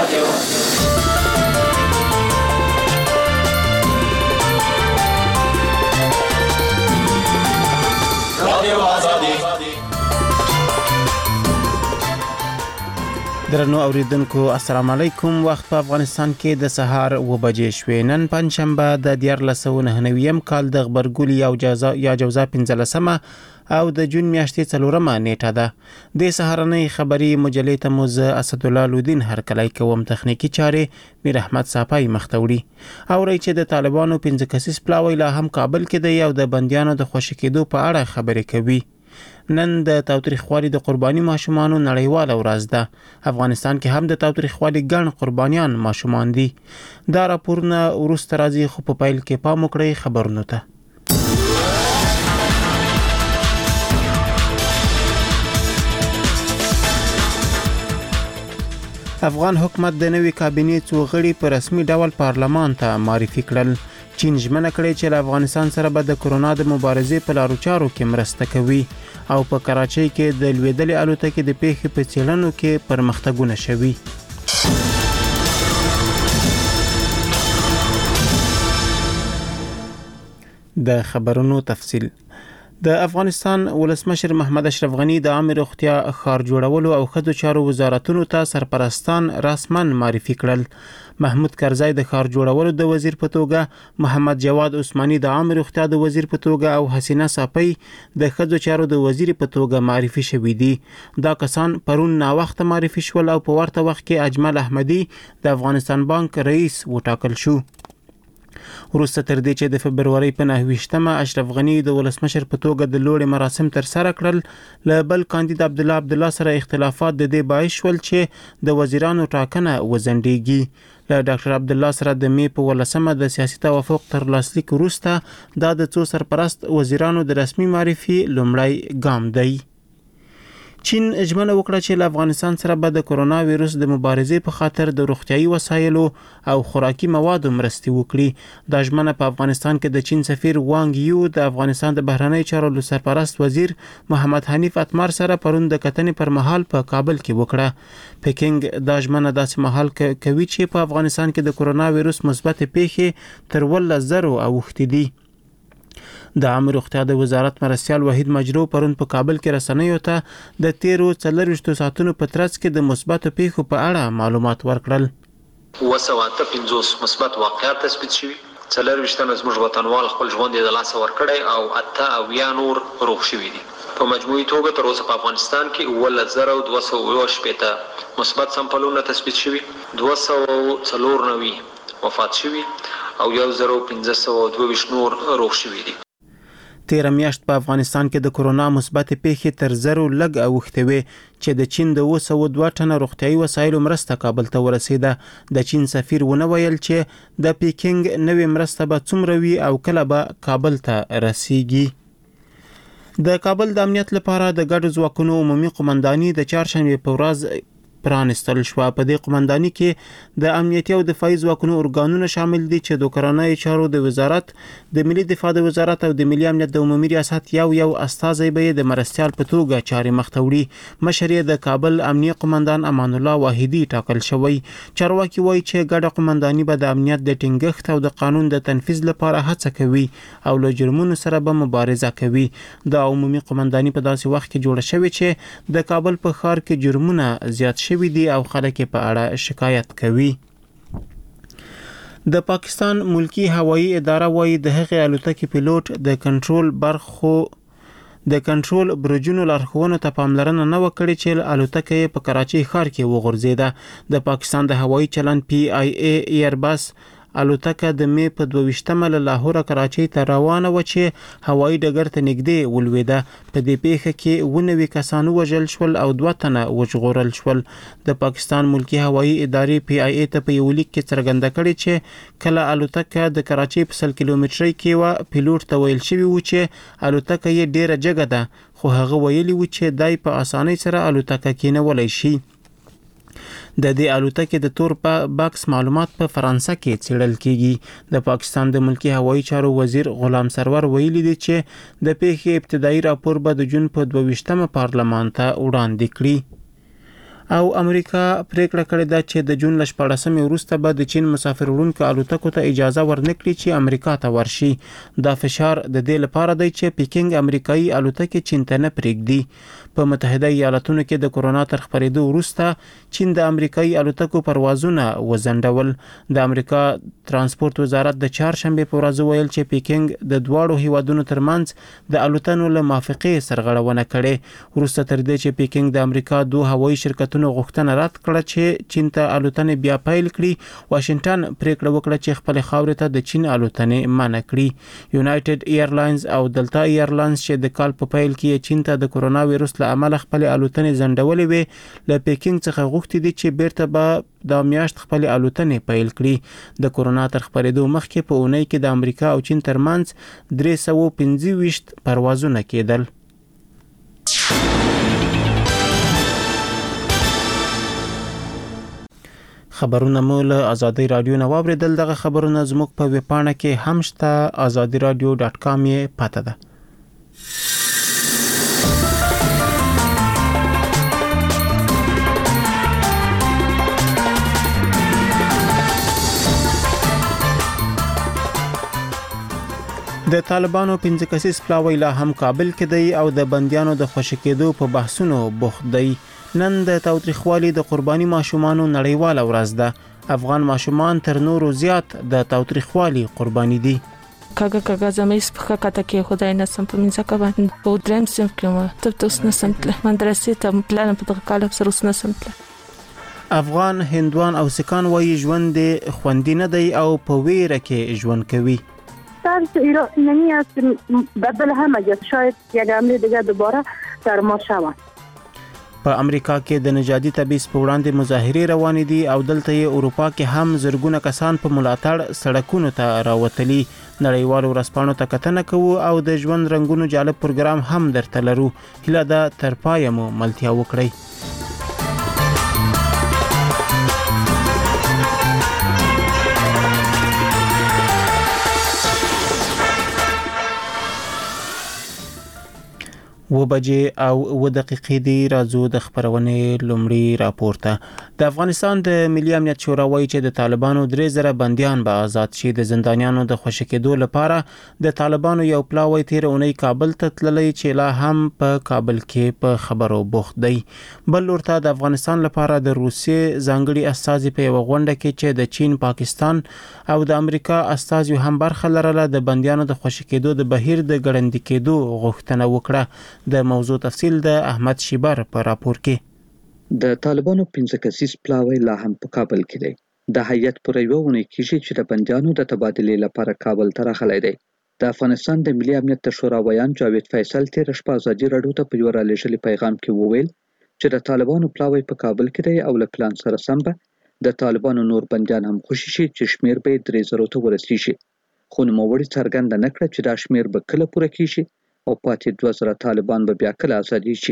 درنو اوریدونکو السلام علیکم. وخت په افغانستان کې د سهار 9 بجې شوې. نن پنځشنبه د 1499 کال د غبرګولي یا جوزا 15مه او د جون میاشتې 4مه نیټه ده. د سهارنۍ خبري مجلې ته موز اسد الله لودین هرکلی کوم. تخنیکی چارې میر احمد صافای مختوړي. او رای چې د طالبانو 15 کسیز پلاوی لا هم کابل کې دی او د بنديانو د خوشی کېدو په اړه خبرې کوي. نن د تاوتریخوالي د قرباني ماشومانو نړیواله ورځ ده. افغانستان کې هم د تاوتریخوالي ګڼ قربانیان ماشومان دي. دا راپورونه وروسته راځي خو په پیل کې پام وکړئ خبرونو ته. افغان حکومت د نوي کابینې څو غړي په رسمي ډول پارلمان ته معرفي کړل. چین ژمنه کړې چې له افغانستان سره به د کرونا د مبارزې په لارو چارو کې مرسته کوي او په کراچۍ کې د لوېدلې الوتکې د پیښې په څېړنو کې پرمختګونه شوي. د خبرونو تفصیل. د افغانستان ولسمشر محمد اشرف غنی د عامه روغتیا ښار جوړولو او ښځو چارو وزارتونو ته سرپرستان رسماً معرفي کړل. محمود کرزی د ښار جوړولو د وزیر په توګه، محمد جواد عثماني د عامه روغتیا د وزیر په توګه او حسینه صافی د ښځو چارو د وزیر په توګه معرفي شوي دي. دا کسان پرون ناوخته معرفي شول او په ورته وخت کې اجمل احمدي د افغانستان بانک رئیس وټاکل شو. وروسته تر دې چې د فبرورۍ په 29مه اشرف غنی د ولسمشر په توګه د لوړې مراسم تر سره کړل، له بل کاندید عبدالله سره اختلافات د دې باعث شول چې د وزیرانو ټاکنه وځنډېږي. له ډاکټر عبدالله سره د می په 18مه د سیاسي توافق تر لاسلیک وروسته دا د څو سرپرست وزیرانو د رسمي معرفي لومړی ګام دی. چین ژمنه وکړه چې له افغانستان سره به د کرونا وایرس د مبارزې په خاطر د روغتیايي وسایلو او خوراکي موادو مرستې وکړي. دا ژمنه په افغانستان کې د چین سفیر وانګ یو د افغانستان د بهرنی چارو سرپرست وزیر محمد حنیف اتمر سره پرون د کتنې پر مهال په کابل کې وکړه. پکینګ دا ژمنه داسې مهال کوي چې په افغانستان کې د کرونا وایرس مثبت پیښې تر 10,000 اوښتې دي. د عامه روغتیا د وزارت مرستیال وحید مجرو پرون په کابل کې رسنیو ته د 13 ساعتونو په ترڅ کې د مثبت پیښو په اړه معلومات ورکړل. 250 مثبت واقعات تثبیت شوي، 40 زموږ وطنوال خپل ژوند د لاسه ورکړی او 8 نور روغ شوي دي. په مجموعي توګه تر اوسه په افغانستان کې 1,270 مثبت سمپلونه تثبیت شوي، 294 وفات شوي او 1,522 نور روغ شوي دي. تیر میاشت په افغانستان کې د کرونا مثبت پیښې تر 0 لږ اوښتې وې چې د چین د 202 ټنه روغتیايي وسایلو مرسته کابل ته ورسېده. د چین سفیر ونه ویل چې د پیکینګ نوې مرسته به څومره وي او کله به کابل ته رسیږي. د کابل د امنیت لپاره د ګډو ځواکونو عمومي قومنداني د چهارشنبې په ورځ پرانستل شو. په دې قومنداني کې د امنیتي او دفاعي ځواکونو ارګانونه شامل دي چې د کورنۍ چارو د وزارت، د ملي دفاع د وزارت او د ملي امنیت د عمومي ریاست یو استازی به د مرستیال په توګه چارې مخ ته وړي. مشر یې د کابل امنیه قومندان امان الله واحدي ټاکل شوی. چارواکي وایي چې ګډه قومنداني به د امنیت د ټینګښت او د قانون د تنفیذ لپاره هڅه کوي او له جرمونو سره به مبارزه کوي. د عمومي قومنداني په داسې وخت کې جوړه شوې چې د کابل په ښار کې جرمونه زیات شوي دي او خلک په اړه شکایت کوي. د پاکستان ملکی هوایی اداره وایي د هغې الوتکې پیلوټ د کنټرول برجونو لارښوونو ته پاملرنه نه وکړي چې الوتکه یې په کراچۍ ښار کې وغورځېده. د پاکستان د هوایی چلند PIA ایرباس الوتکه د می په 22مه له لاهور کراچۍ ته روانه و چې هوایی ډګر ته نږدې ولوېده. په دې پیښه کې 19 کسان وژل شول او 2 تنه وژغورل شول. د پاکستان ملکی هوایی ادارې PIA ته په یو لیک کې څرګنده کړې چې کله الوتکه د کراچۍ په 100 کیلومترۍ کې و، پیلوټ ته ویل شوی و چې الوتکه یې ډیره جګه ده، خو هغه ویلي و چې دای په اسانۍ سره الوتکه کېنولی شي. د دې الوتکې د تور بکس معلومات په فرانسه کې څېړل کیږي. د پاکستان د ملکی هوایی چارو وزیر غلام سرور ویلي دی چې د پیښې ابتدایي راپور به د جون په 22مه پارلمان ته وړاندې کړي. او امریکا پریکړه کړې ده چې د جون 14 وروسته به د چین مسافر وړونکو الوتکو ته اجازه ورنکړي چې امریکا ته ورشي. دا فشار د دې لپاره دی چې پیکینګ امریکایي الوتکې چین ته نه پریږدي. په متحده ایالاتونو کې د کورونا تر خپرېدو وروسته چین د امریکایي الوتکو پروازونه وځنډول. د امریکا ترانسپورت وزارت د چهارشنبه په ورځ ویل چې پیکینګ د دواړو هیوادونو ترمنځ د الوتنو له موافقې سرغړونه کړې. وروسته تر دې چې پیکینګ د امریکا دوه هوایي شرکتونو غوښتنه رد کړه چې چین ته الوتنې بیا پیل کړي، واشنگټن پریکړه وکړه چې خپل خاورې ته د چین الوتنې منع کړي. یونایټډ ایرلاینز او دلتا ایرلاینز چې د کال په پیل کې چین ته د کورونا وایرس له امله خپل الوتنې ځنډولې وې، له پیکینګ څخه غوښتي دي چې بیرته به د میاشت خپل الوتنې پیل کړي. د کورونا تر خپرېدو مخکې په اونۍ کې د امریکا او چین ترمنځ 325 پروازونه کېدل. خبرونه مو له ازادي رادیو نه واوریدل. دغه خبرونه زموږ په ویب پاڼه کې هم شته، azadiradio.com یې پته ده. د طالبانو 15 کسیز پلاوی لا هم کابل کې دی او د بندیانو د خوشی کېدو په بحثونو بوخت دی. نن د تاوتریخوالي د قرباني ماشومانو نړیواله ورځ ده. افغان ماشومان تر نورو زیات د تاوتریخوالي قرباني دي. کاګه زمې سپخه کته کې خدای نسم په منځه کا باندې په درم سم کې ته تاسو نسم تل مدرسې ته پلان په دغه کال سره اوس نسم تل. افغان هندوان او سکان وایي ژوند خوندي نه دی او په ویره کې ژوند کوي. ایرانی است بدل هم اگه شاید یک حمله دیگه دوباره در ما شود. په امریکا کې د نژادي تبعیض په وړاندې مظاهرې روانې دي او دلته یې اروپا کې هم زرګونه کسان په ملاتړ سړکونو ته راوتلي. نړیوالو ورځپاڼو ته کتنه کوو او د ژوند رنگونو جالب پروګرام هم درته لرو. هیله ده تر پایه مو ملتیا وکړئ. و بجې او و دقیقې دی. راځو د خبرونې لومړی راپورته. د افغانستان د ملي امنیت شورا وایي چې د طالبانو 3000 بنديان به آزاد شي. د زندانیانو د خوشی کېدو لپاره د طالبانو یو پلاوی تیر اونۍ کابل ته تللی چې لا هم په کابل کې په خبرو بوخت دی. بل ورته د افغانستان لپاره د روسیې ځانګړي استازي په یو غونډه کې چې د چین، پاکستان او د امریکا استازي هم برخه لرله د بنديانو د خوشی کېدو د بهیر د ګړندې کېدو غوښتنه وکړه. د موضوع تفصیل د احمد شیبر په راپور کې. د طالبانو 15 کسیز پلاوی لا هم په کابل کې دی. د هیئت پر یو ونې کېږي چې د بندیانو د تبادلې لپاره کابل ته راغلی دی. د افغانستان د ملي امنیت شورا ویان جاوید فیصل تیر شپه ازادي راډیو ته په یو رالیږلي پیغام کې وویل چې د طالبانو پلاوی په کابل کې دی او له پلان سره سم به د طالبانو نور بندیان هم خوشي شي چې شمیر به 3000 ته ورسیږي. خو نوموړي څرګنده نه کړه چې دا شمیر به کله پوره کیږي او پاتې 2000 طالبان به بیا کله ازادي شي.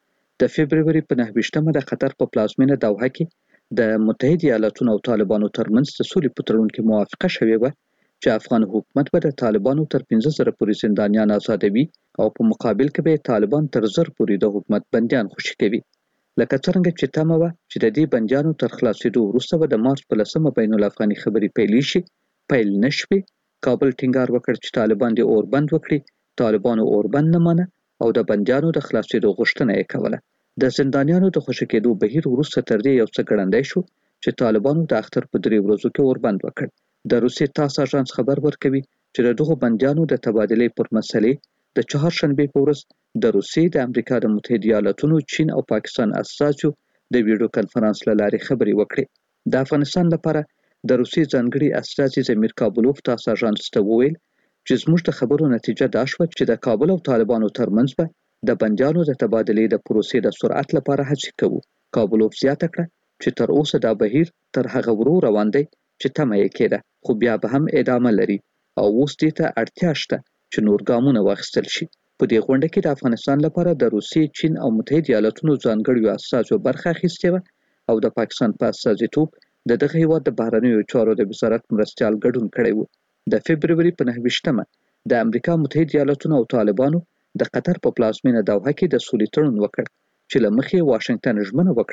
د فبروري په 9 د قطر په پلازمینه دوحه کې د متحده ایالاتونو او طالبانو ترمنځ د سولې په تړون کې موافقه شوې وه چې افغان حکومت به د طالبانو تر 15000 پورې زندانیان آزادوي او په مقابل کې به طالبان تر 1000 پورې د حکومت بندیان خوشي کوي. لکه څنګه چې تمه وه چې د دې بندیانو تر خلاصېدو وروسته به د مارچ په 10 بین الافغاني خبرې پیل شي. پیل نشوي. کابل ټینګار وکړ چې طالبان دې اوربند وکړي. طالبانو اوربند نه منه او د بندیانو د خلاصېدو غوښتنه یې کوله. د زندانیانو د خوشي کېدو بهیر وروسته تر دې یو څه ګړندی شو چې طالبانو د اختر په 3 ورځو کې اوربند وکړ. د روسیې تاس اژانس خبر ورکوي چې د دغو بندیانو د تبادلې پر مسلې د چهارشنبې په ورځ د روسیې، د امریکا د متحده ایالاتونو، چین او پاکستان استازو د ویډیو کنفرانس له لارې خبرې وکړې. د افغانستان لپاره د روسیې ځانګړي استازي زمیر کابلوف تاس اژانس ته وویل چې زموږ د خبرو نتیجه دا شوه چې د کابل او طالبانو ترمنځ به د بندیانو د تبادلې د پروسې د سرعت لپاره هڅې کوو. کابلوف زیاته کړه چې تر اوسه دا بهیر تر هغه ورو روان دی چې تمه یې کېده، خو بیا به هم ادامه لري او اوس دې ته اړتیا شته چې نور ګامونه واخیستل شي. په دې غونډه کې د افغانستان لپاره د روسیې، چین او متحده ایالاتونو ځانګړیو استازو برخه اخیستې وه او د پاکستان په استازیتوب د دغه هیواد د بهرنیو چارو د وزارت مرستیال ګډون کړی و. د فبروري په 9 د امریکا متحده ایالاتونو او طالبانو د قطر په پلازمینه دوحه کې د سولې تړون وکړ چې له مخې واشنگټن ژمنه وکړه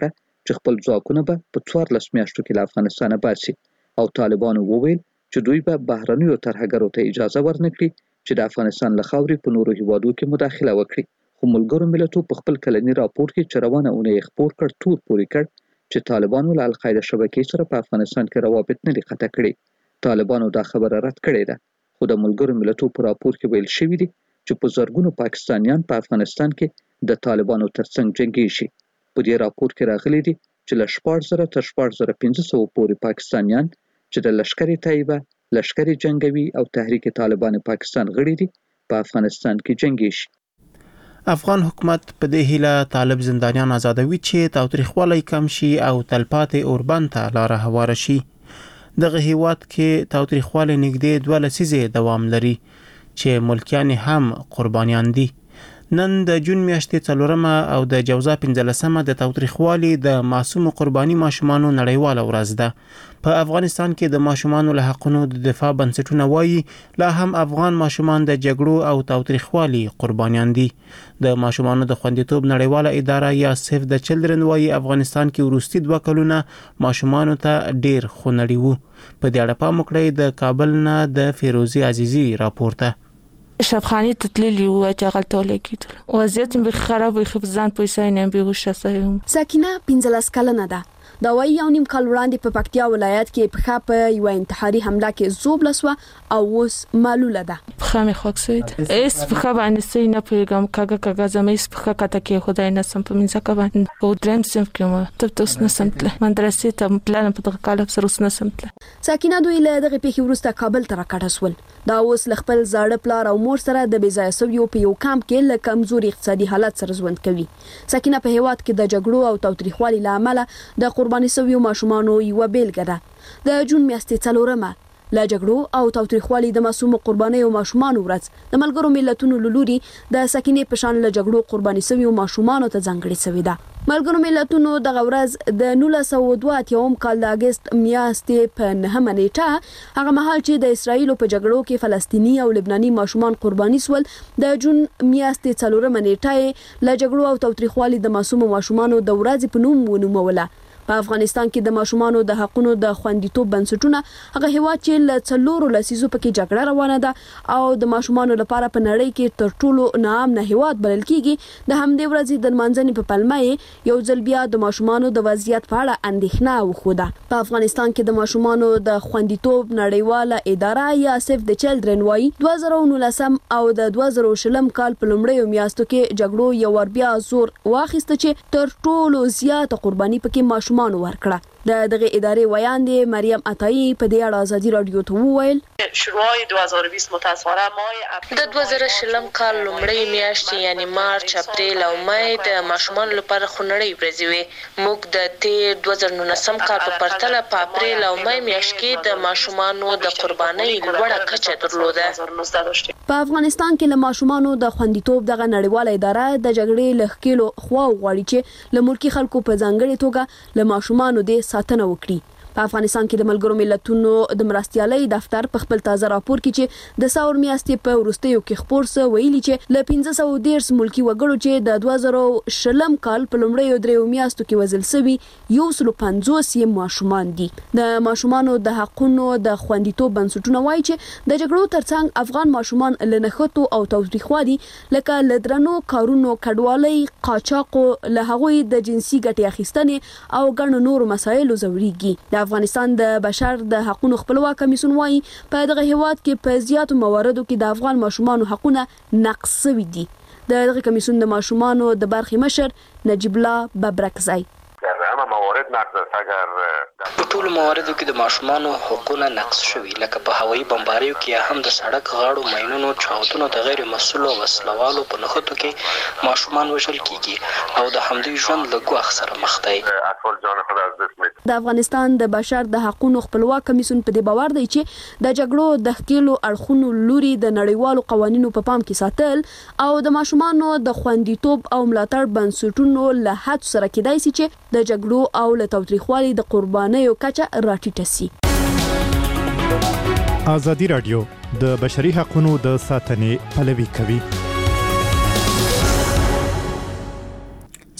چې خپل ځواکونه به په 14 میاشتو کې له افغانستانه باسي او طالبانو وویل چې دوی به بهرنیو ترهګرو ته اجازه ورنکړي چې د افغانستان له خاورې په نورو هیوادو کې مداخله وکړي. خو ملګرو ملتونو په خپل کلنی راپور کې چې روانه اونۍ خپور کړ تور پورې کړ چې طالبانو له القاعده شبکې سره په افغانستان کې روابط نه دي قطع کړي. طالبانو دا خبره رد کړې ده، خو د ملګرو ملتونو په راپور کې ویل شوی دی چې په زرګونو پاکستانیان په افغانستان کې د طالبانو ترڅنګ جنگيږي. په دې راپور کې راغلي دي چې له 14,000 تر 14,500 پورې پاکستانیان چې د لشکر طیبه، لشکر جنگوي او تحریک طالبان پاکستان غړي دي په افغانستان کې جنگيږي. افغان حکومت په دې هیله طالب زندانیان آزادوي چې تاوتریخوالی کم شي او تلپاتې اوربند ته لاره هواره شي. دغه هیواد کې تاوتریخوالی نږدې 2 لسیزې دوام لري چې ملکیان هم قربانیان دي. نن د جون میاشتې 4 او د جوزا 15 د تاوتریخوالي د معصوم قرباني ماشومانو نړیواله ورځ ده. په افغانستان کې د ماشومانو له حقونو د دفاع بنسټونه وایي لا هم افغان ماشومان د جګړو او تاوتریخوالي قربانیان دي. د ماشومانو د خوندیتوب نړیواله اداره یا سیف د چلډرن وایي افغانستان کې وروستي 2 کلونه ماشومانو ته ډیر خونړي وو. په دې اړه پام وکړئ د کابل نه د فیروزي عزیزي راپورته. شبخانی تتلیلی و چغلتو لیکید وضعیت به خراب و خبزان پیسای نیم بیهوش شوم. ساکنه 15 کلنه ده. دا وایي یو نیم کال وړاندې په پکتیا ولایت کې په خاپه یو انتحاري حمله کې زوبله سو او اوس معلوله ده. خام خوکسید اس په خا باندې سي نه پیغام کاګه زمې په خا کته کې خدای نه سم په منځه کا باندې او درم سم کوم ته تاسو نه سمتله مدرسې ته پلان په دغه کال سره اوس نه سمتله. ساکنه دوی له دغه پیښې وروسته کابل ته راکټ شول. دا اوس خپل زاړه پلار او مور سره د بيځای سویو په یو کامپ کې له کمزوري اقتصادي حالت سره ژوند کوي. ساکنه په هیواد کې د جګړو او تاوتریخوالي لامل د قرباني سویو ماشومانو یو بیلګه ده. د جون میاشتې 4 له جګړو او تاوتریخوالي د معصوم قرباني او ماشومانو ورځ د ملګرو ملتونو لوري د ساکنه په شان له جګړو قرباني سویو ماشومانو ته ځانګړي شوې ده. ملګرو ملتونو د ورځ د 1902 کال د اگست میاشتې په 9 نیټه هغه مهال چې د اسرایل په جګړو کې فلسطینی او لبناني ماشومان قرباني سول د جون میاشتې 4 نیټه له جګړو او تاوتریخوالي د معصوم ماشومانو د ورځ په نوم ونوموله. په افغانستان کې د ماشومانو د حقونو د خوندیتوب بنسټونه هغه هیواد چې له 4 لسیزو پکې جګړه روانه ده او د ماشومانو لپاره په نړۍ کې تر ټولو ناامن هیواد بلل کیږي د همدې ورځې د منځنۍ په پلمه یو ځل بیا د ماشومانو د وضعیت په اړه اندېښنه وخوده. په افغانستان کې د ماشومانو د خوندیتوب نړیواله اداره یا سیف د چلډرن وایي 2019 او د 2020 کال په لومړیو میاشتو کې جګړو یو ور بیا زور واخیسته چې تر ټولو زیاته قرباني پکې ماشومان ورکړه. دغه ادارې ویان دي مریم عطایی په دې اړه ازادي رادیو ته وویل شروع 2020 متأسفانه مای د 2020 کال لومړی میاشت یعنی مارچ، اپریل او مای د ماشومان لپاره خونړی ورځې وي. موږ د تیر 2019 کال په پرتله په اپریل او مای میاشت کې د ماشومانو د قربانۍ لوړه کچه درلوده. په افغانستان کې له ماشومانو د خوندیتوب دغه نړیواله اداره د جګړې لخکېلو خوا غواړي چې له ملکی خلکو په ځانګړي توګه له ماشومانو د ساتنه وکړي. په افغانستان کې د ملګرو ملتونو د مرستيالۍ دفتر په خپل تازه راپور کې چې د ثور میاشتې په وروستیو کې خبر سو ویلي چې له 1510 ملکی وګړو چې د 2020 کال په لومړیو 3 میاشتو کې وزل سوي 150 ماشومان دي. د ماشومانو د حقونو د خوندیتوب بنسټونه وایي چې د جګړو ترڅنګ افغان ماشومان له نښتو او تاوتریخوالي لکه لدرنو کارونو کډوالۍ، قاچاقو، له هغوی د جنسي ګټې اخیستنې او ګڼ نور مسایلو زوريږي. افغانستان د بشر د حقوقو خپلواک کمیسیون وایي په دغه هیواد کې په زیاتو مواردو کې د افغان ماشومانو حقونه نقض شوي دي. دغه کمیسیون د ماشومانو د برخې مشر نجیب الله ببرکزی همه موارد نقض است. اگر په ټولو مواردو کې د ماشومانو حقوقونه نقض شوي، لکه په هوایي بمباریو کې هم د سړک غاړو ماینونو، چاودنو، د غیر مسؤلو وسلوالو په نښتو کې ماشومان وژل کیږي او د همدوی ژوند له ګواښ سره مخ دی. اطفال جان خود از دست می‌دهند. د افغانستان د بشر د حقوقو خپلواک کمیسیون په دې باور دی چې د جګړو د ښکېلو اړخونو لوري د نړیوالو قوانینو په پام کې ساتل او د ماشومانو د خوندیتوب او ملاتړ بنسټونو له هڅو سره کېدای شي چې د جګړو او له تاوتریخوالي د قربانیو کچه راټیټه سي. ازادي رادیو د بشري حقوقو د ساتنې پلوي کوي.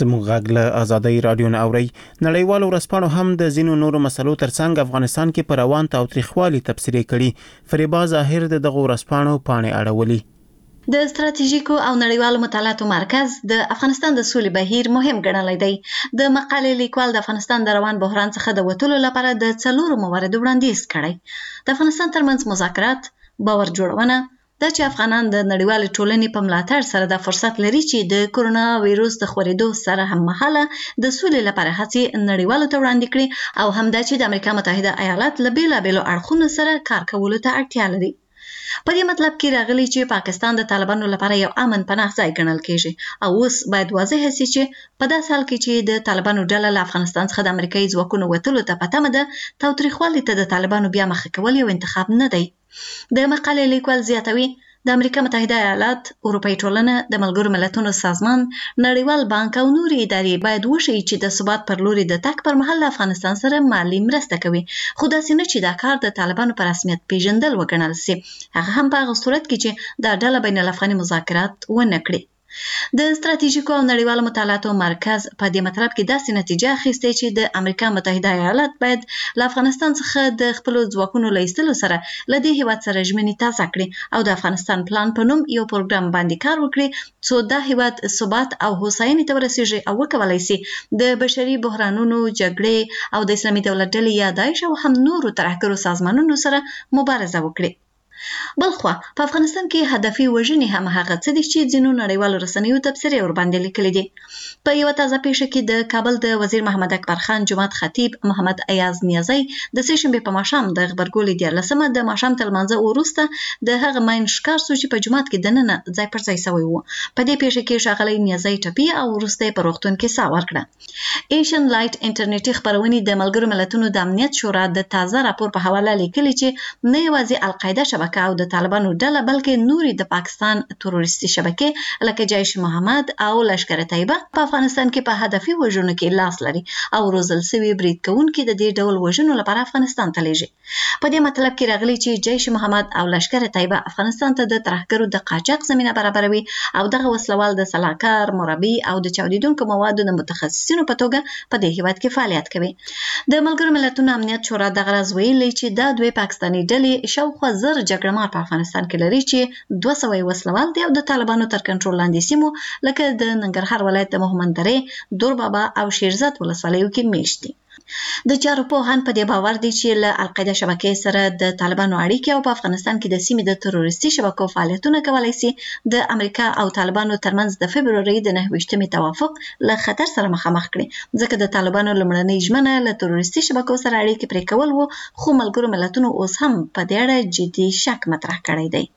زموږ غږ له آزادۍ رادیو نه اوري. نړیوالو ورځپاڼو هم د ځینو نورو مسلو ترڅنګ افغانستان کې پر روان تاوتریخوالي تبصرې کړي. فریبا ظاهر د دغه ورځپاڼو پاڼې اړولې. د ستراتیژیکو او نړیوالو مطالعاتو مرکز د افغانستان د سولې بهیر مهم ګڼلی دی. د مقالې لیکوال د افغانستان د روان بحران څخه د وتلو لپاره د 4 مواردو وړاندیز کړی. د افغانستان ترمنځ مذاکرات، باور جوړونه، دا چې افغانان د نړیوال ټولنې په ملاتړ سره د فرصت لري چې د کورونا وایروس د خورېدو سره هم مهاله د سولې لپاره هڅې نړیوالو ته وړاندې کړي، او همدا چې د امریکا متحده ایالات له بیلابیلو اړخونو سره کار کولو ته اړتیا لري. په دې مطلب کې راغلی چې پاکستان د طالبانو لپاره یو امن پناه ځای ګڼل کېږي، او اوس باید واضح شي چې په داسې حال کې چې د طالبانو ډله له افغانستان څخه د امریکایي ځواکونو وتلو ته په تمه ده، تاوتریخوالي ته د طالبانو بیا مخه کول یو انتخاب نه دی. د مقالې لیکوال زیاتوي د امریکا متحده ایالات، اروپایي ټولنه، د ملګرو ملتونو سازمان، نړیوال بانک او نورې ادارې باید وښیي چې د ثبات پر لوري د تګ پر مهال افغانستان سره مالي مرسته کوي، خو داسې نه چې دا کار د طالبانو په رسمیت پیژندل وګڼل شي، هغه هم په هغه صورت کې چې دا ډله بین الافغاني مذاکرات ونه کړي. د ستراتیژیکو او نړیوالو مطالعاتو مرکز په دې مطلب کې داسې نتیجه اخیستې چې د امریکا متحده ایالات باید له افغانستان څخه د خپل ځواکونو له ایستلو سره له دې هیواد سره ژمنې تازه کړي او د افغانستان پلان په نوم یو پروګرام باندې کار وکړي څو دا هیواد ثبات او هوساینې ته ورسیږي او وکولای شي د بشري بحرانونو، جګړې او د اسلامي دولت ډلې یا داعش او هم نورو ترهګرو سازمانونو سره مبارزه وکړي. بلخوا په افغانستان کې هدفي وژنې هم هغه څه دي چې ځینو نړیوالو رسنیو تبصرې ورباندې لیکلي دي. په یوه تازه پیښه کې د کابل د وزیر محمد اکبر خان جماعت خطیب محمد ایاز نیازی د سې شنبې په ماښام د غبرګولي 14مه د ماښام تر لمانځه وروسته د هغه ماین ښکار شو چې په جومات کې دننه ځای پر ځای سوی و. په دې پیښه کې ښاغلی نیازی ټپي او وروسته یې په روغتون کې ساه ورکړه. ایشن لایټ انټرنیټي خپرونې د ملګرو ملتونو د امنیت شورا د تازه راپور په حواله لیکلي چې نه یوازې القاعده شبکه او د طالبانو ډله بلکې نوري د پاکستان تروریستي شبکې لکه جیش محمد او لشکر طیبه په افغانستان کې په هدفي وژنو کې لاس لري او روزل سوي برید کوونکي د دې ډول وژنو لپاره افغانستان ته لیږي. په دې مطلب کې راغلي چې جیش محمد او لشکر طیبه افغانستان ته د ترهګرو د قاچاق زمينه برابروي او دغه وسلوال د سلاکار، مربي او د چاودیدونکو موادو د متخصصینو په توګه په دې هیواد کې فعالیت کوي. د ملګرو ملتونو امنیت شورا دغه راز ویلي چې دا دوی پاکستاني ډلې شاوخوا 1000 جګړهمار په افغانستان کې لري چې 200 وسلوال دي او د طالبانو تر کنټرول لاندې سیمو لکه د ننګرهار ولایت د مومند درې، دور بابا او شیرزاد ولسوالیو کې میشت دي. د چارو پوهان په دې باور دي چې له القاعده شبکې سره د طالبانو اړیکې او په افغانستان کې د سیمې د تروریستي شبکو فعالیتونه کولای شي د امریکا او طالبانو ترمنځ د فبروري د 9 توافق له خطر سره مخامخ کړي، ځکه د طالبانو لمړنۍ ژمنه له تروریستي شبکو سره اړیکې پرې کول وو، خو ملګرو ملتونو اوس هم په دې اړه جدي شک مطرح کړی دی.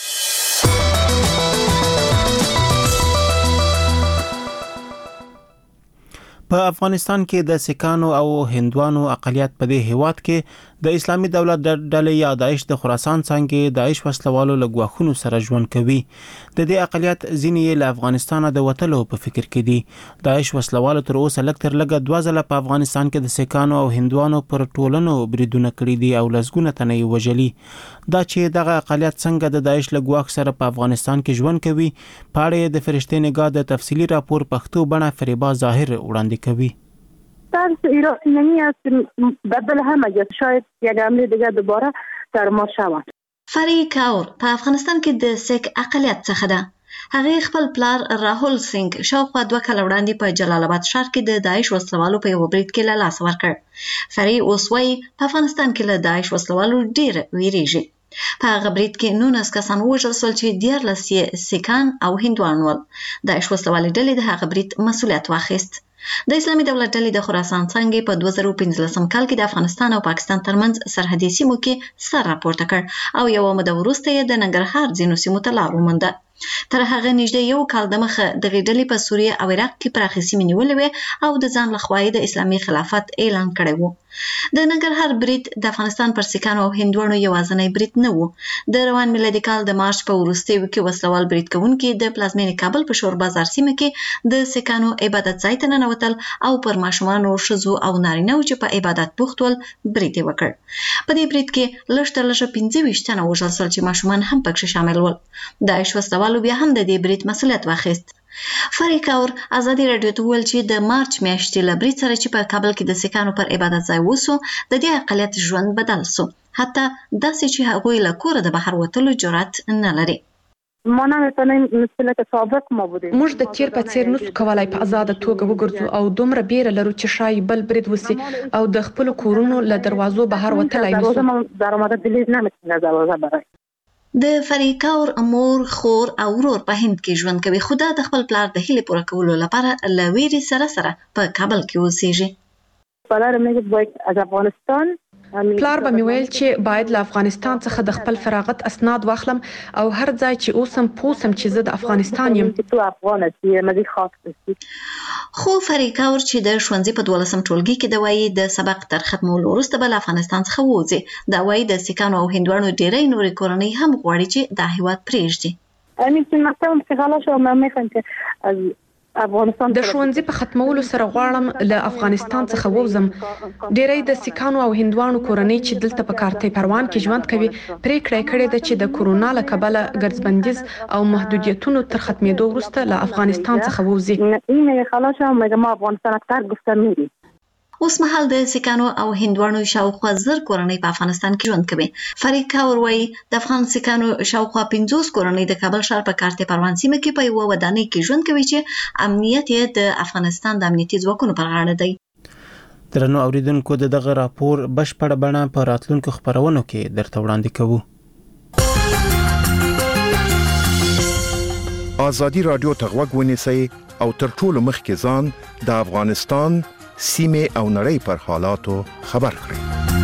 په افغانستان کې د سکانو او هندوانو اقلیت په دې هیواد کې د اسلامي دولت د ډلې یا داعش د خراسان څنګه داعش وسلوالو لګواخونو سره ژوند کوي. د دې اقلیت ځینې له افغانستان د وتلو په فکر کې دي. داعش وسلوالو تر اوسه لږ تر لږه 2 ځله په افغانستان کې د سکانو او هندوانو پر ټولنو بریدونه کړي دي او لسګونه تنه یې وژلي. دا چې دغه اقلیت څنګه د داعش لګواخ سره په افغانستان کې ژوند کوي، په اړه د فرشتي نگاه د تفصیلی راپور پښتو بڼه فریبا ظاهر وړاندې کوي. طرز ایرانی است بدل هم اگر شاید یک حمله دیگه دوباره در ما شود. فری کاور په افغانستان کې د سیک اقلیت څخه ده. هغه خپل پلار راهول سنگ شاوخوا 2 کال وړاندې په جلال آباد ښار کې د داعش وسلوالو په یو برید کې له لاس ورکړ. فری اوس وايي په افغانستان کې له داعش وسلوالو ډیر ویریږي. په هغه برید کې 19 کسان وژل شول چې 14 سیکان او هندوان ول. داعش وسلوالې ډلې د هغه برید مسؤلیت واخیست. د اسلامي دولت ډلې د خراسان څنګه په 2015 کال کې د افغانستان او پاکستان ترمنځ سرحدي سیمو کې سر راپورته کړ او یو موده وروسته یې د ننګرهار ځینو سیمو ته لار ومونده. تر هغه نږدې یو کال دمخه د ډلې په سوریه او عراق کې پراخې سیمې نیولې وې او د ځان لخوا د اسلامي خلافت اعلان کړی و. د ننګرهار برید د افغانستان پر سکانو او هندوانو یوازینی برید نه و. د روان میلادي کال د مارچ په وروستیو کې وسلوال برید کوونکي د پلازمینې کابل په شور بازار سیمه کې د سکانو عبادت ځای ته ننوتل او پر ماشومانو، ښځو او نارینه‌و چې په عبادت بوخت ول برید یې وکړ. په دې برید کې لږ تر لږه 25 تنه وژل شول چې ماشومان هم پکې شامل ول. داعش وسلوالو بیا هم د دې برید مسؤلیت واخیست. فریکاور ازادي راډیو ته ویل چې د مارچ میاشتې له برید سره چې په کابل کې د سیکانو پر عبادت ځای وسو د دې اقلیت ژوند بدل سو، حتی داسې چې هغوی له کوره د بهر وتلو جرأت نه لري. ما نمیتونیم مثل که سابق ما بودیم. موږ د تیر په څیر نسو کولای په آزاده توګه وګرځو او دومره بیره لرو چې شای بل برید وسی او د خپل کورونو له دروازو بهر وتلای نشو. درآمد دلیل نمیتونه دروازه برای. د فریکاور مور، خور او ورور په هند کې ژوند کوي، خو د خپل پلار د هیلې پوره کولو لپاره له ویرې سره په کابل کې اوسېږي. پلار میگه باید از افغانستان پلار به مې ویل چې باید له افغانستان څخه د خپل فراغت اسناد واخلم او هر ځای چې اوسم پوسم چې زه د افغانستان یم. خو فریکاور چې د ښوونځي په 12م ټولګي کې د وایي د سبق تر ختمولو وروسته به له افغانستان څخه ووځي. دا وایي د سیکانو او هندوانو ډیری نورې کورنۍ هم غواړي چې دا هیواد پرېږدي. د ښوونځي په ختمولو سره غواړم له افغانستان څخه ووځم. ډیری د سیکانو او هندوانو کورنۍ چې دلته په کارتې پروان کې ژوند کوي پریکړه کړې ده چې د کورونا له کبله ګرځبندیز او محدودیتونو تر ختمېدو وروسته له افغانستان څخه ووځي. اوس مهال د سیکانو او هندوانو شاوخوا 1000 کورنۍ په افغانستان کې ژوند کوي. فریکاور وایي د افغان سیکانو شاوخوا 50 کورنۍ د کابل ښار په کارتې پروان سیمه کې په یوه ودانۍ کې ژوند کوي چې امنیت یې د افغانستان د امنیتي ځواکونو پر غاړه دی. درنو اوریدونکو دغه راپور بشپړ بڼه په راتلونکو خبرونو کې درته وړاندې کوو. ازادي راډیو ته غوږ ونیسئ او تر ټولو مخکې ځان د افغانستان سیمه او نړۍ پر حالاتو خبر کړئ.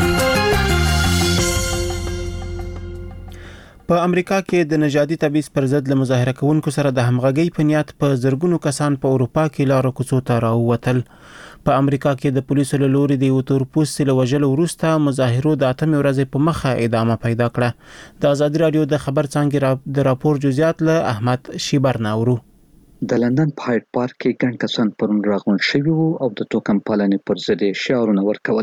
په امریکا کې د نژادي تبعیض پر ضد له مظاهره کوونکو سره د همغږۍ په نیت په زرګونو کسان په اروپا کې لارو کوڅو ته راووتل. په امریکا کې د پولیسو له لوري د یو تورپوستي له وژلو وروسته مظاهرو د 8 ورځې په مخه ادامه پیدا کړه. د ازادي راډیو د خبر څانګې د راپور جزئیات له احمد شیبر ناورو. د لندن په هایډ پارک کې ګڼ کسان پرون راغونډ شوي وو او د توکم پالنې پر ضد شعارونه ورکول.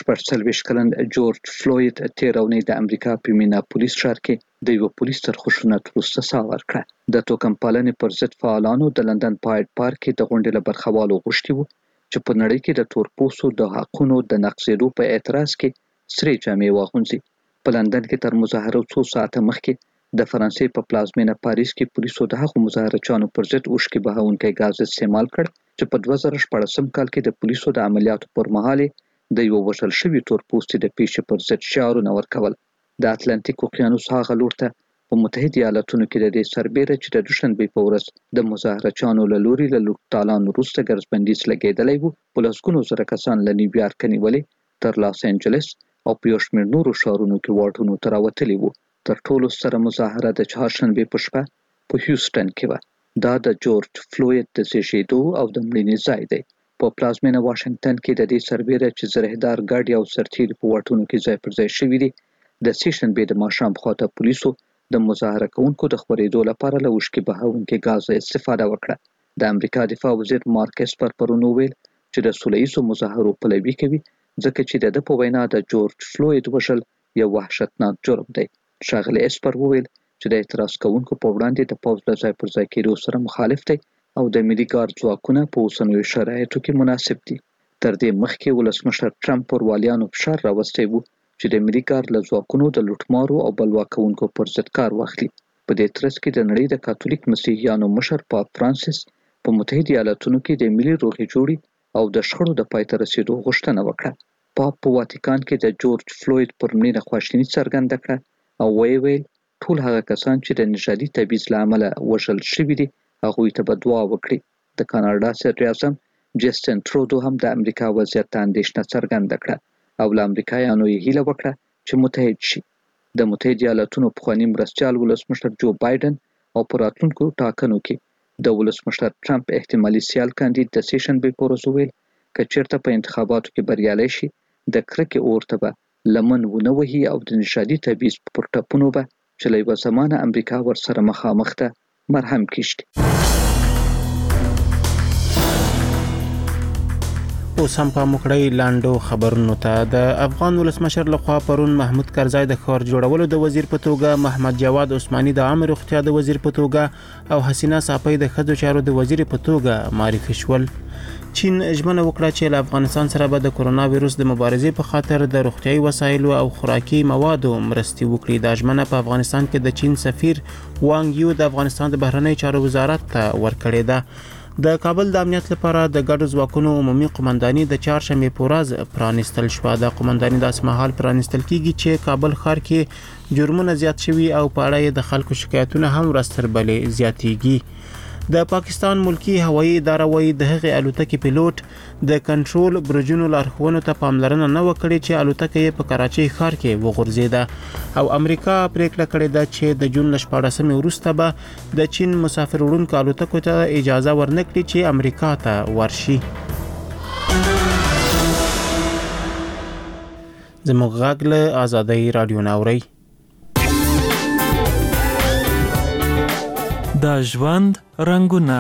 46 کلن جورج فلوید تېره اونۍ د امریکا په میناپولیس ښار کې د یوه پولیس تر خشونت وروسته ساه ورکړه. د توکم پالنې پر ضد فعالانو د لندن په هایډ پارک کې د غونډې له برخوالو غوښتي وو چې په نړۍ کې د تورپوستو د حقونو د نقضېدو په اعتراض کې سرې جامې واغوندي. په لندن کې تر مظاهرو 2 ساعته مخکې د فرانسې په پلازمینه پاریس کې پولیسو د هغو مظاهرچیانو پر ضد اوښکې بهونکی ګاز استعمال کړ چې په 2014 کال کې د پولیسو د عملیاتو پر مهال د یو وژل شوي تورپوستي د پیښې پر ضد شعارونه ورکول. د اتلانتیک اقیانوس هغه لور ته په متحده ایالاتونو کې د دې سربیره چې د دوشنبې په ورځ د مظاهرچیانو له لوري له لوټتالان وروسته ګرځبندیز لګېدلی و. په لسګونو زره کسان له نیویارک نیولې تر لاس انجلس او په یو شمېر نورو ښارونو کې واټونو ته راوتلي وو. تر ټولو ستره مظاهره د چهارشنبې په شپه په هیوستن کې وه. دا د جورج فلوید د زیږېدو او د مړینې ځای دی. په پلازمینه واشنګټن کې د دې سربیره چې زرهدار ګاډي او سرتیري په واټونو کې ځای پر ځای شوي دي، د سې شنبې د ماښام خواته پولیسو د مظاهره کوونکو د خپرېدو لپاره له اوښکې بهونکي ګاز استفاده وکړه. د امریکا دفاع وزیر مارک اسپر پرون وویل چې د سوله ییزو مظاهرو پلوي کوي ځکه چې د ده په وینا د جورج فلوید وژل یو وحشتناک جرم دی. ښاغلی اسپر وویل چې د اعتراض کوونکو په وړاندې د پوځ له ځای پر ځای کېدو سره مخالف دی او د ملي ګارد ځواکونه په اوسنیو شرایطو کې مناسب دي. تر دې مخکې ولسمشر ټرمپ پر والیانو فشار راوستی و چې د ملي ګارد له ځواکونو د لوټمارو او بلوا کوونکو پر ضد کار واخلي. په دې ترڅ کې د نړۍ د کاتولیک مسیحیانو مشر پاپ فرانسیس په متحده ایالاتونو کې د ملي روغې جوړې او د شخړو د پای ته رسېدو غوښتنه وکړه. پاپ په واتیکان کې د جورج فلوید پر مړینه خواشیني څرګنده کړه او ویل ټول هغه کسان چې د نژادي تبعیض له امله وژل شوي دي هغوی ته به دعا وکړي. د کاناډا صدر اعظم جسټن ترودو هم د امریکا وضعیت ته اندېښنه څرګنده کړه او له امریکایانو یې هیله وکړه چې متحد شي. د متحده ایالاتونو پخواني مرستیال ولسمشر جو بایدن او په راتلونکو ټاکنو کې د ولسمشر ټرمپ احتمالي سیال کاندید د سې شنبې په ورځ وویل که چېرته په انتخاباتو کې بریالی شي د کرکې اور ته به لمن ونه وهي او د نژادي تبعیض پر ټپونو به چې له یوه زمانه امریکا ورسره مخامخ ده مرهم کیږدي. اوس هم په مکړی لاندو خبرونو ته. د افغان ولسمشر لخوا پرون محمود کرزی د ښار جوړولو د وزیر په توګه، محمد جواد عثماني د عامه روغتیا د وزیر په توګه او حسینه صافی د ښځو چارو د وزیر په توګه معرفي شول. چین ژمنه وکړه چې له افغانستان سره به د کرونا وایروس د مبارزې په خاطر د روغتیايي وسایلو او خوراکي موادو مرستې وکړي. دا ژمنه په افغانستان کې د چین سفیر وانګ یو د افغانستان د بهرنی چارو وزارت ته ورکړې ده. د کابل د امنیت لپاره د ګډو ځواکونو عمومي قومنداني د چهارشنبې په ورځ پرانیستل شوه. د قومنداني داسې مهال پرانیستل کیږي چې کابل ښار کې جرمونه زیات شوي او په اړه یې د خلکو شکایتونه هم ورستربلې زیاتېږي. د پاکستان ملکی هوایي اداره وايي د هغې الوتکې پیلوټ د کنټرول برجونو لارښوونو ته پاملرنه نه وکړي چې الوتکه یې په کراچۍ ښار کې وغورځېده او امریکا پریکړه کړې ده چې د جون 14 وروسته به د چین مسافر وړونکو الوتکو ته اجازه ورنکړي چې امریکا ته ورشي. زموږ غږ له آزادۍ رادیو ناوري. د ژوند رنگونه.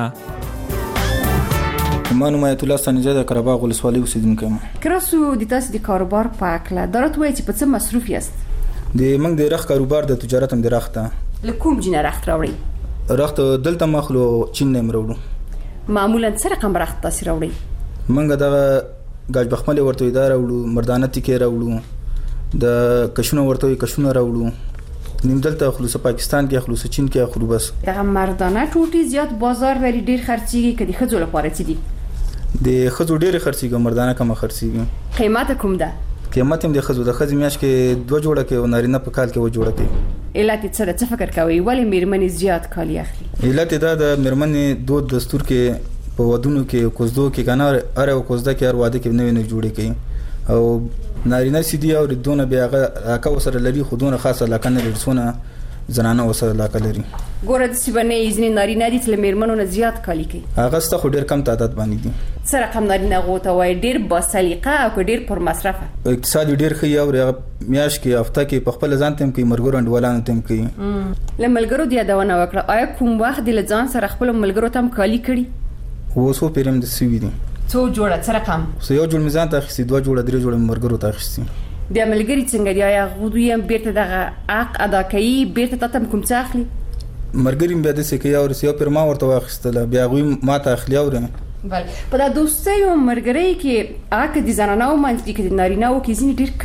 ما نوم آیت الله ثاني زاده قرهباغ ولسوالۍ اوسیدونکی یم. کراسو د تاسو د کاروبار په اړه درته وایي چې په څه مصروف یاست؟ د موږ د رخ کاروبار د تجارت هم د رخ ته. له کوم جنه رخت راوړي؟ رخت دلته مخلو چین نه راوړو. معمولا څه رقم رخت تاسو راوړي؟ موږ دغه گاج بخمل ورته اداره راوړو، مردانه تیکې راوړو، د کشونه ورته کشونه راوړو. نیم دلته خلوص پاکستان کې خلوص چین کې خلوص بس دغه مردانه ټوټي زیات بازار لري، ډیر خرڅيږي. کدي خځو لپاره چي دي د خځو ډیر خرڅيږي، مردانه کم خرڅيږي. قیمت کوم ده؟ قیمت هم د خځو د خځې میاش کې 2 جوړه کې او نارینه په کال کې 2 جوړه کې. علت څه فکر کوي ولی میرمنې زیات کالی اخلي؟ علت دا د میرمنې دود دستور کې په ودونو کې کوزدو کې کنه اره او کوزده کې هر واده کې نوې نه جوړې کوي او نارینه سیدی او ردونه بیا هغه وسره لري خودونه خاصه لکنه لرسونه زنانه وسره لاکه لري. ګوره د سیبنه ایزنی نارینه دي چې میرمنو نه زیات کالی کوي. هغه ست خو ډیر کم تعداد باندې دي. سره کم نارینه غوته وای ډیر با سلیقه او ډیر پر مصرفه. اقتصاد ډیر خي او میاش کې هفته کې په خپل ځان تم کې مرګور انډولانو تم کې. لملګرو دی یادونه وکړه آیا کوم وخت د ځان سره خپل ملګرو تم کالی کړي؟ وسو پیرم د سوي دي. څو جوړه څه رقم؟ یو جوړ میزان ته اخیستي، 2 جوړه 3 جوړه مرګرو ته اخیستي. د عملګری څنګه دی آیا غوډو یم بیرته دغه حق ادا کوي بیرته تاسو کوم څه اخلي؟ مرګریم به د سکه او رسیو پر ما ورته واخیستله بیا غوي ما ته اخلي او بل په دا دوستي او مرګري کې اګه د زنانو منځ کې د نارینهو کې ځینې ډیر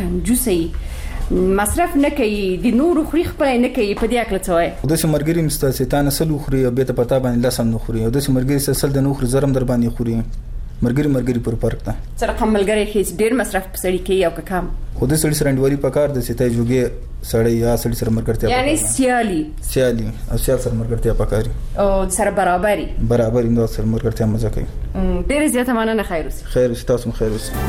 کنجوسي مصرف نه کوي، د نورو خوري خپل نه کوي. په دې اکل څه وای؟ د سمرګری مستاسیتانه سلو خوري او به ته پتا باندې لاسم نه خوري او د سمرګری سل د نو خوري زرم در باندې خوري. مرګري پر فرق ده. سره کوم ملګری هیڅ ډیر مصرف پسړی کوي او کم خو د سړي سره انډوري پکار د سیتای جوګي سړی یا سړي سره مرګرتیا یعنی سیالي او سیال سره مرګرتیا پکاري او سره برابرۍ نو سره مرګرتیا مزه کوي. ډیر زیاته مننه. خیر اوسه تاسو خیر اوسه.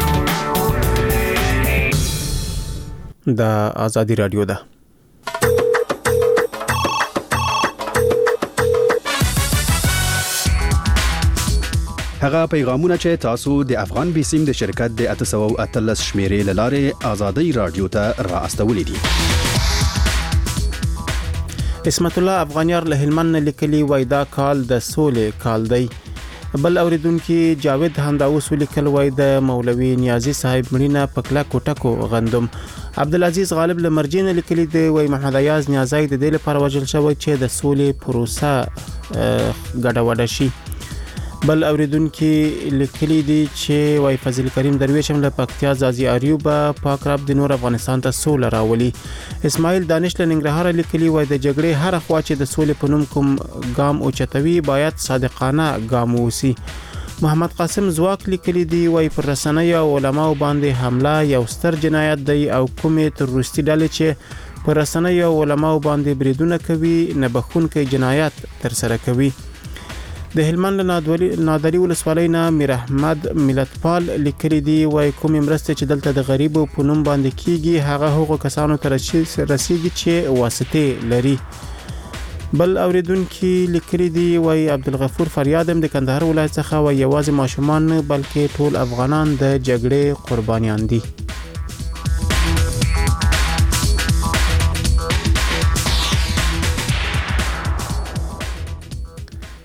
د آزادی رادیو ده. هغه پیغامونه چې تاسو د افغان بیسیم د شرکت د 813 شمیرې لاره آزادی رادیو ته را استولې دي. اسمت الله افغانیار له هلمند لیکلي وای دا کال د سولې کال دی. بل اوریدونکو جاوید همداوس لیکل وای د مولوی نیازی صاحب مړینه پکلا کوټکو غندم. عبدالعزیز غالب لمرجین لیکلي دی وای محمد ایاز نیازی د دې لپاره وجل شوی چې د سولې پروسه ګډوډه شي. بل اوریدونکو لیکلي دي چې وای فضل کریم درویش هم له پکتیا زازي اریوب پاک رب د نور افغانستان ته سول راولي. اسماعیل دانش له ننګرهار لیکلي وای د جګړې هر خوا چې د سولې په نوم کوم ګام او چتوي باید صادقانه ګام وسی. محمد قاسم زواک لیکلي دی وای پر رسنۍ او علماء باندې حمله یو ستر جنایت دی او کومې تروریستي ډلې چې پر رسنۍ او علماء باندې بریدونه کوي نه بخښونکي جنایت تر سره کوي. د هلمند نادری ولسوالۍ نه میر احمد ملتپال لیکلي دی وای کوم مرسته چې دلته د غریبو په نوم باندې کیږي هغه کسانو ته رسیږي چې واسطه لري. بل اوریدونکو لیکلي دی وای عبدالغفور فریاد هم د کندهار ولایت څخه وای یوازې ماشومان بلکې ټول افغانان د جګړې قربانیان دي.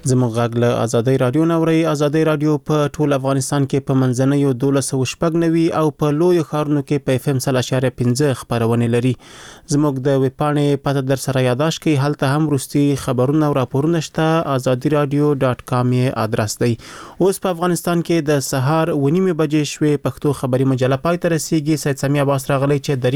زموږ غږ له ازادي رادیو نوري ازادي رادیو په ټول افغانستان کې په منځنوي 1290 او په لوی خارونو کې په FM 0.5 خبرونه لري. زموږ د ویبپاڼې پته در سره یاداش کې هلته هم روستي خبرونه او راپورونه شته. azadiradio.com ادرس دی. اوس په افغانستان کې د سهار 9:30 بجې شوي پښتو خبري مجله پای ته رسیدي. سید سمیع عباس راغلی چې